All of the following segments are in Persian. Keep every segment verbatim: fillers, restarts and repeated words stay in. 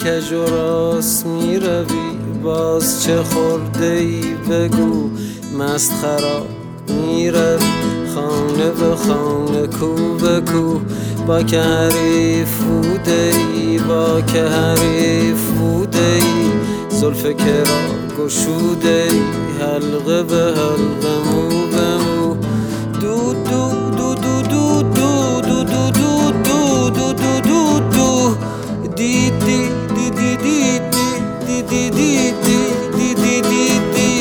کج و راست می روی، باز چه خورده ای بگو. مست خراب می روی خانه به خانه، کو به کو. با که حریف بوده ای، با که حریف بوده ای. زلف که را گشوده ای، حلقه به حلقه، مو به مو. دو دو دو دو دو دو دو دو دو دو دو دو دو. دی دی دی دی دی دی دی دی دی دی دی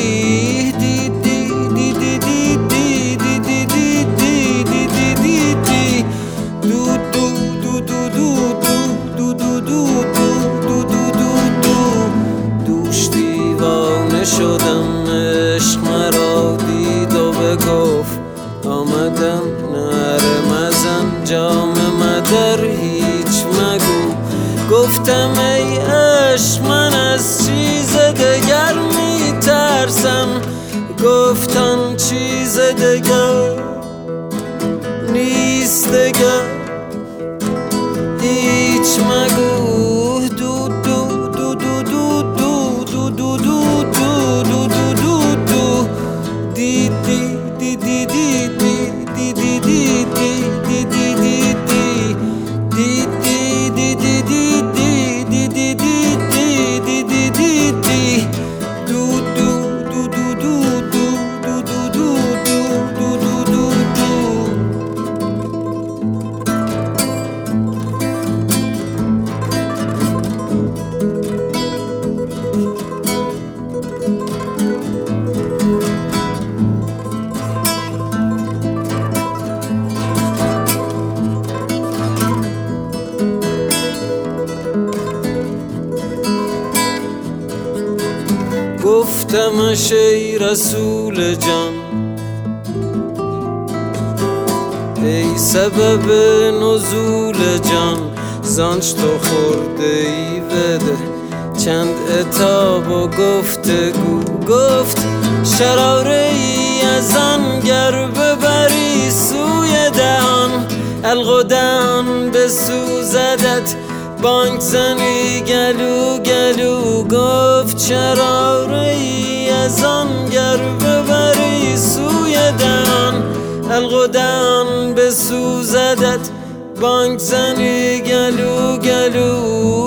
شدم عشق مرا دید و بگفت آمدم نره مزن جام مدر هیچ مگو. گفتم ای عشق من از چیز دگر می ترسم، گفتم چیز دگر نیست دگر هیچ مگو. دو دو دو دو دو دو دو دو دو دو. دی دی دی دی دی دی دی دی دی دی دی دی. دی دی دی دی دی دی دی دی دی دی دی دی. دو دو دو دو دو دو دو دو دو دو دو دو. گفتمش ای رسول جان، ای سبب نزول جان. زانچ تو خورده ای بده چند عتاب و گفتگو. گفت شراره ای از آن گر ببری سوی دهان، حلق و دهان بسوزدت بانک زنی گلو گلو. گفت شراره ای از آن گر ببری سوی دهان، حلق و دهان بسوزدت بانک زنی گلو گلو.